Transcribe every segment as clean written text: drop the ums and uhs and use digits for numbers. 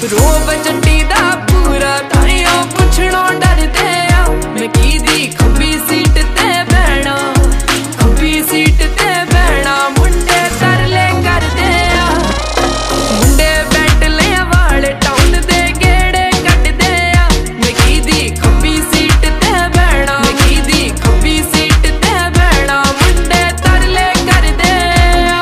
रोब चट्टी दा पूरा ताइयों पुछणों डरदे आ मैं की दी खब्बी सीट ते बैठा खब्बी सीट ते बैठा मुंडे तरले करदे आ मुंडे बैठ ले वाले टाउन दे गेड़े कटदे आ मैं की दी खब्बी सीट ते बैठा मैं की दी खब्बी सीट ते बैठा मुंडे तरले करदे आ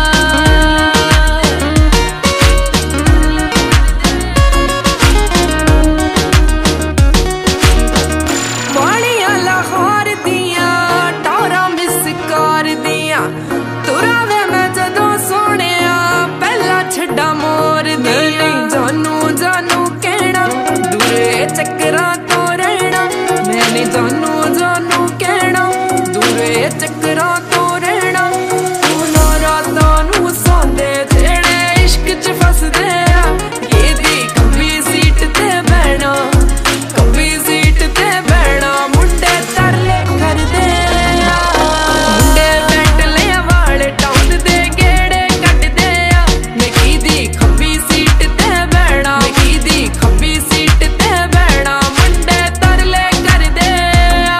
वालियां लाहौर दियां टौरा मिस कर दियां तुरा वे मैं जदों सोहणिया पहला छड्डा मोर दियां जानू जानू कहना दूरे चक्करां तो रहना मैंने जानू जानू कहना दूरे चक्करां तो रहना उन्हां रातां नूं सौंदे जेड़े इश्क च फसदे आ ये दी खब्बी सीट ते बैठा खब्बी सीट ते बैठा मुंडे तरले करदे आ मुंडे बैठ ले वाले टाउन दे गेड़े कटदे आ मैं की दी खब्बी सीट ते बैठा मैं की दी खब्बी सीट ते बैठा मुंडे तरले करदे आ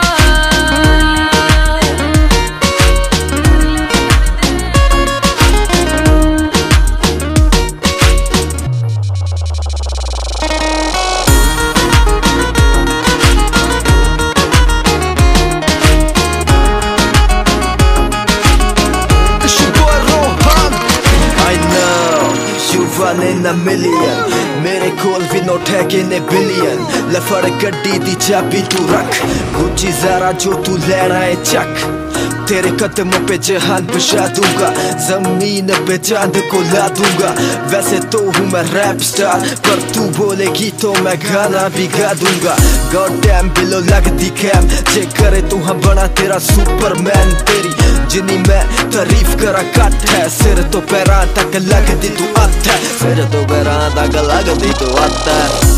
It's your boy Rohan. I know you one in a million. मेरे कोल भी नोट है कि ने बिलियन लफड़ गड्डी दी चाबी तू रख गुच्ची जरा जो तू लेना है चक तेरे कदमों पे जहान बिछा दूंगा जमीन पे चांद को ला दूंगा वैसे तो हूँ मैं रैप स्टार पर तू बोलेगी तो मैं गाना भी गा दूंगा गॉड डैम बिलो लगदी कैम चेक करे तू हाँ बना तेरा सुपरमैन तेरी जिन्नी मैं तारीफ करा कट है सिर तो पैरां तक लगदी तू अत है सिर तो पैरां तक लगदी तू अत है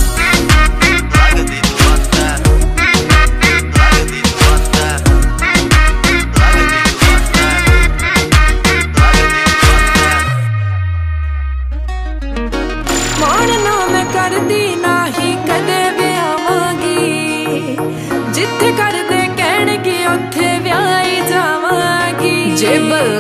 मानना मैं करदी नाही कदे विआवांगी जिथे करदे कहणगे उत्थे व्याही जावांगी जे